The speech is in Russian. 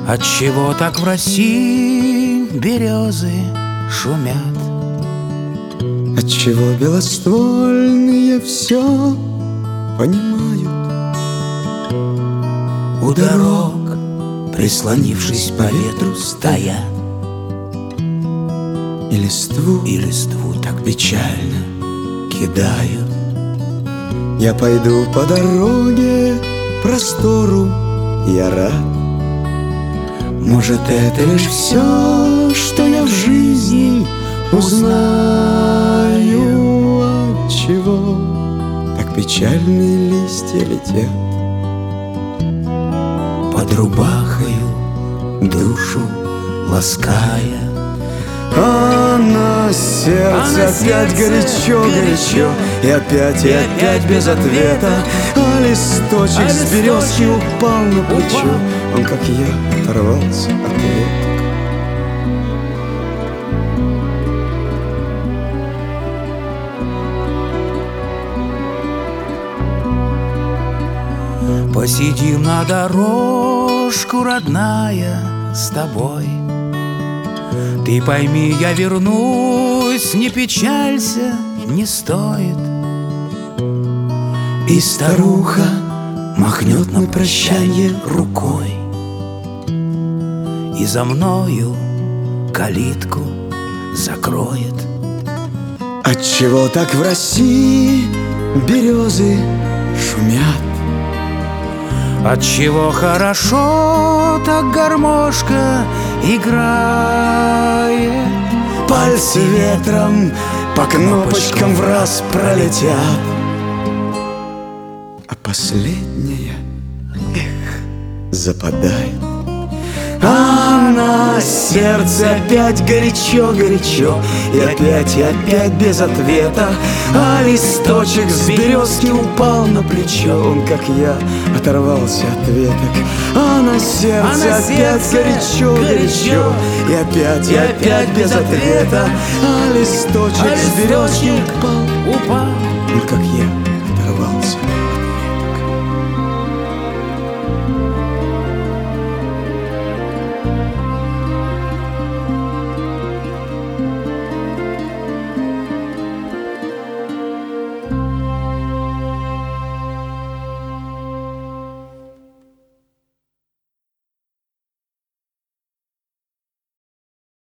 Отчего так в России березы шумят? Отчего белоствольные все понимают? У дорог, прислонившись по ветру, стоят, И листву так печально кидают. Я пойду по дороге простору, я рад. Может, это лишь все, что я в жизни узнаю. Отчего так печальные листья летят? Под рубахою душу лаская. А на сердце опять горячо, и опять без ответа. А листочек с березки упал на плечо. Он, как я, оторвался от веток. Посидим на дорожку, родная, с тобой. Ты пойми, я вернусь, не печалься, не стоит. И старуха махнет на прощанье рукой, и за мною калитку закроет. Отчего так в России березы шумят? Отчего хорошо так гармошка играет? Пальцы ветром по кнопочкам в раз пролетят, а последняя, западает. А на сердце опять горячо, и опять без ответа. А листочек с березки упал на плечо. Он, как я, оторвался от веток. А на сердце опять горячо, и опять без ответа. А листочек с березки упал. Упал. Он, как я, оторвался